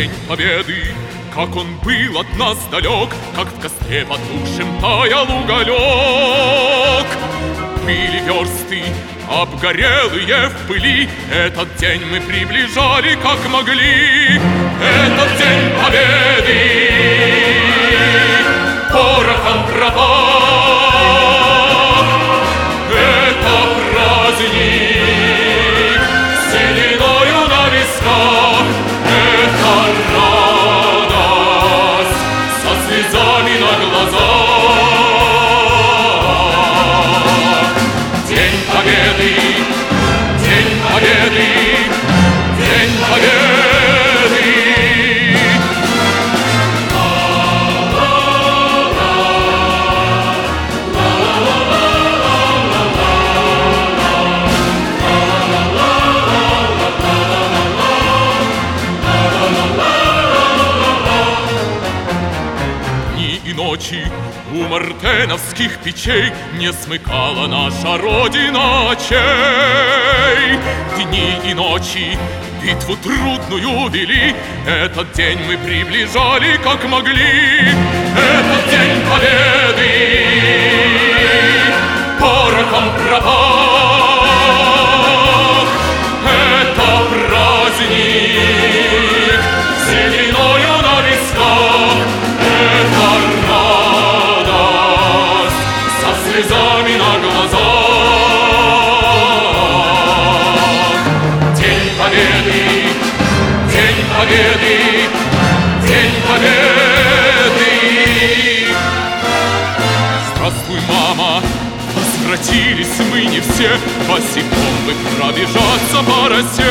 День Победы, как он был от нас далек, как в костре потухшем таял уголек. Были версты, обгорелые в пыли, этот день мы приближали, как могли. Этот День Победы порохом пропах. Это праздник с сединою на висках. Это радость со слезами на глазах. День Победы, День Победы, День Победы. Ночи у мартеновских печей не смыкала наша Родина очей. Дни и ночи битву трудную вели, этот день мы приближали, как могли. Этот День Победы порохом пропах. Это праздник с сединою на висках. Это радость со слезами на глазах. День Победы, День Победы, День Победы. Здравствуй, мама, возвратились мы не все, босиком мы пробежаться по росе.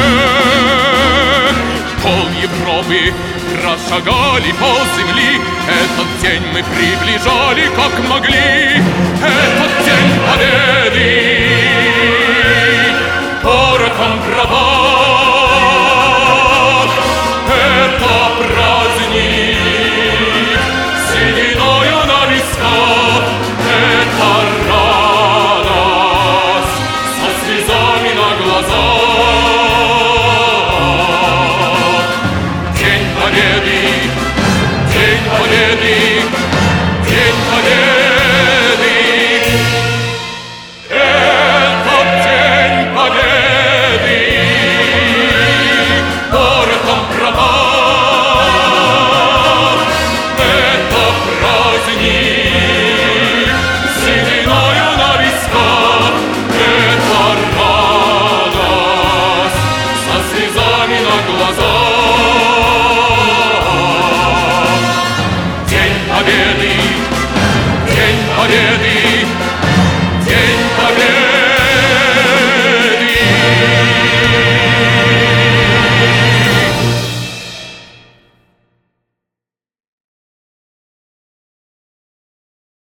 Пол Европы прошагали по земли, этот день мы приближали, как могли. Этот День Победы